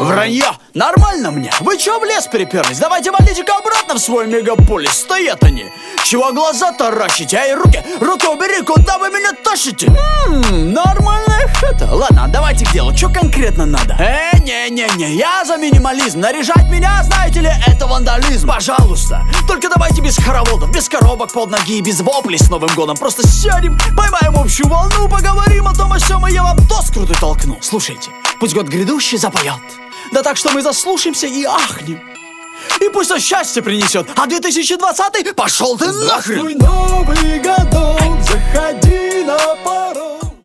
Вранье! Нормально мне! Вы чё в лес переперлись? Давайте валите-ка обратно в свой мегаполис. Стоят они! Чего глаза таращите? Эй, руки убери, куда вы меня тащите? Нормальная хата. Ладно, давайте к делу, чё конкретно надо? Не-не-не, я за минимализм. Наряжать меня, знаете ли, это вандализм. Пожалуйста, только давайте без хороводов, без коробок под ноги и без воплей с Новым годом. Просто сядем, поймаем общую волну, поговорим о том, о сём, и я вам тост крутой толкну. Слушайте, пусть год грядущий запоет, да так, что мы заслушаемся и ахнем. И пусть он счастье принесет, а 2020 пошел ты нахрен! Здравствуй, Новый годок, заходи на порог.